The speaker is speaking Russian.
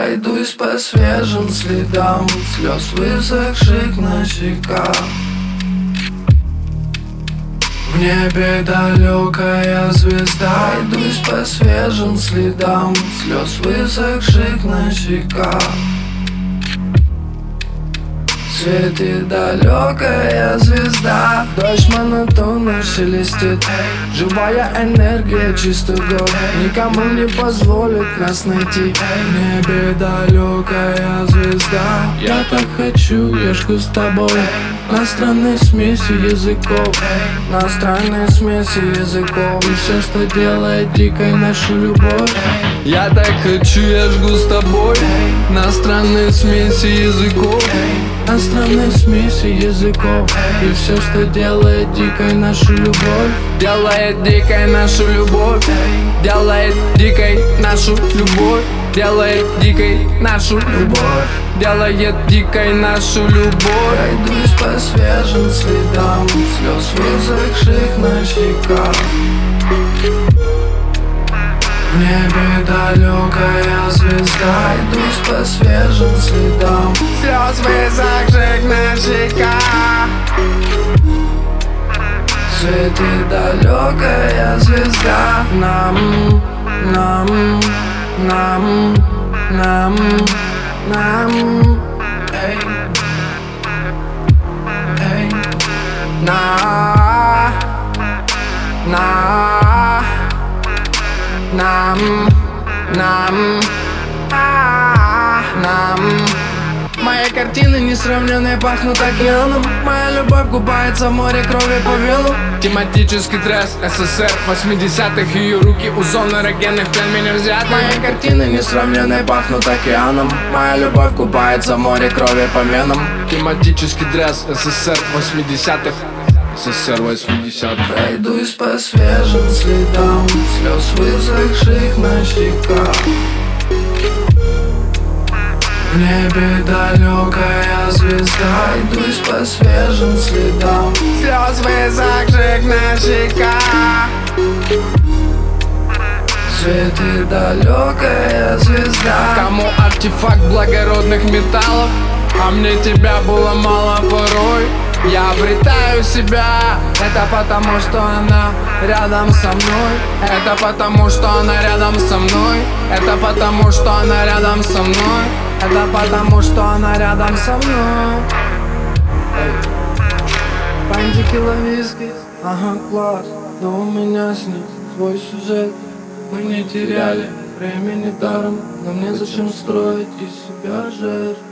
Пройдусь по свежим следам слез, высохших на щеках. В небе далекая звезда. Пройдусь по свежим следам слез, высохших на щеках. Светит далекая звезда. Дождь монотонно шелестит, живая энергия, чистый дом. Никому не позволит нас найти. В небе далекая звезда. Я так хочу, я жгу с тобой на странной смеси языков, на странной смеси языков. И все, что делает дикой нашу любовь. Я так хочу, я жгу с тобой на странной смеси языков, на странной смеси языков. И все, что делает дикой нашу любовь, делает дикой нашу любовь, делает дикой нашу любовь, делает дикой нашу любовь, делает дикой нашу любовь. Пройдусь по свежим следам слез, высохших на щеках. В небе далекая звезда. Пройдусь по свежим следам слез, высохших на щеках. Светит далекая звезда. Нам эй, эй, нам. Мои картины несравненные пахнут океаном. Моя любовь купается в море крови по венам. Тематический тресс СССР 80-х. Ее руки у зон эрогенных плен меня взят. Мои картины несравненные пахнут океаном. Моя любовь купается в море крови по венам. Тематический дресс СССР 80-х. СССР 80-х. Пройдусь по свежим следам слез, высохших на щеках. В небе далекая звезда. Пройдусь по свежим следам слез, высохших на щеках. Светит далекая звезда. Кому артефакт благородных металлов, а мне тебя было мало порой. Я обретаю себя, это потому что она рядом со мной. Это потому что она рядом со мной. Это потому что она рядом со мной. Это потому что она рядом со мной. Пань текила виски, ага, класс. Но у меня с ней свой сюжет. Мы не теряли времени даром. Нам незачем строить из себя жертв.